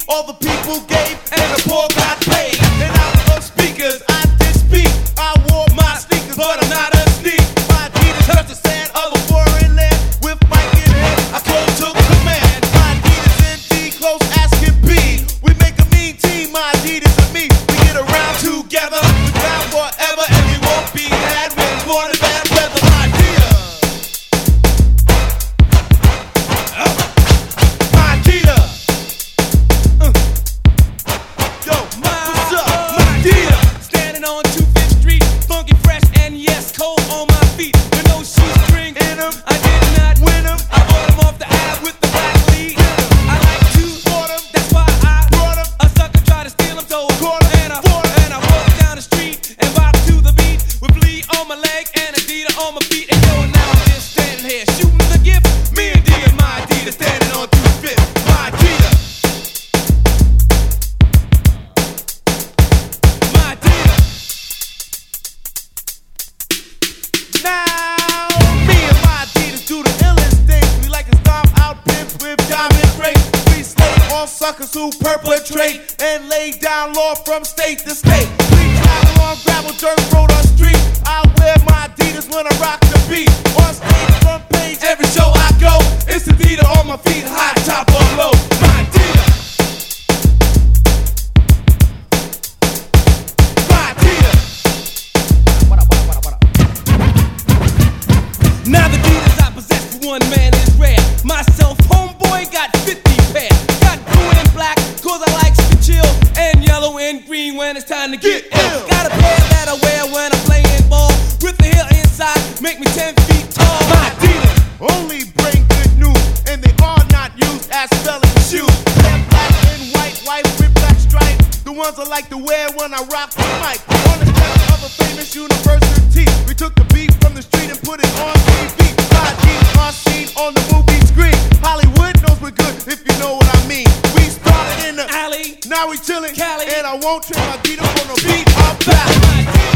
all the people gave, and the poor got paid. And out of speakers, I did speak. I wore my sneakers, but I'm not a sneak. My Adidas touched the sand of a foreign land. With mic in hand, I close took command. My Adidas indeed, close as can be. We make a mean team, my Adidas and me. We get around together, we down forever, and we won't be had when it's born in bad weather. My Adidas. My Adidas. Yo, what's up? My Adidas. Standing on 25th Street, funky fresh and yes, cold on my feet. With no shoestring In 'em, I did not win 'em, I bought them off the ad with the black lead. I like to bought 'em, that's why I brought 'em, a sucker tried to steal them, so caught 'em, and I bought 'em. and I walked down the street and bopped to the beat with Flea on my leg and Adidas on my feet. And yo, now I'm just standing here shooting the gift. Me and D and my Adidas standing on 2/5. My Adidas. My Adidas. Now, me and my Adidas do the illest things. We like to stomp out pimps with diamond rings. We slay on suckers who perpetrate and lay down law from state to state. We travel on gravel, dirt road, or street. I wear my Adidas when I rock the beat. On stage, front page, every show I go. It's Adidas on my feet, high top or low. My Adidas. My Adidas. Now the Adidas I possess for one man is rare. Myself, homeboy, got 50 pair. Got blue and black, cause I likes to chill. And yellow and green when it's time to get ill. Got a pair that I wear when I'm playing ball. With the heel inside, make me 10 feet tall. My Adidas only bring good news, and they are not used as spelling shoes. They're black and white, white with black stripes. The ones I like to wear when I rock the mic. On the steps of a famous university, we took the beat from the street and put it on TV. My Adidas are seen on the movie screen. Hollywood knows we're good, if you know what I mean. We started in the Alley, now we chillin', Cali. and I won't trade my Adidas for no beat or back. my Adidas.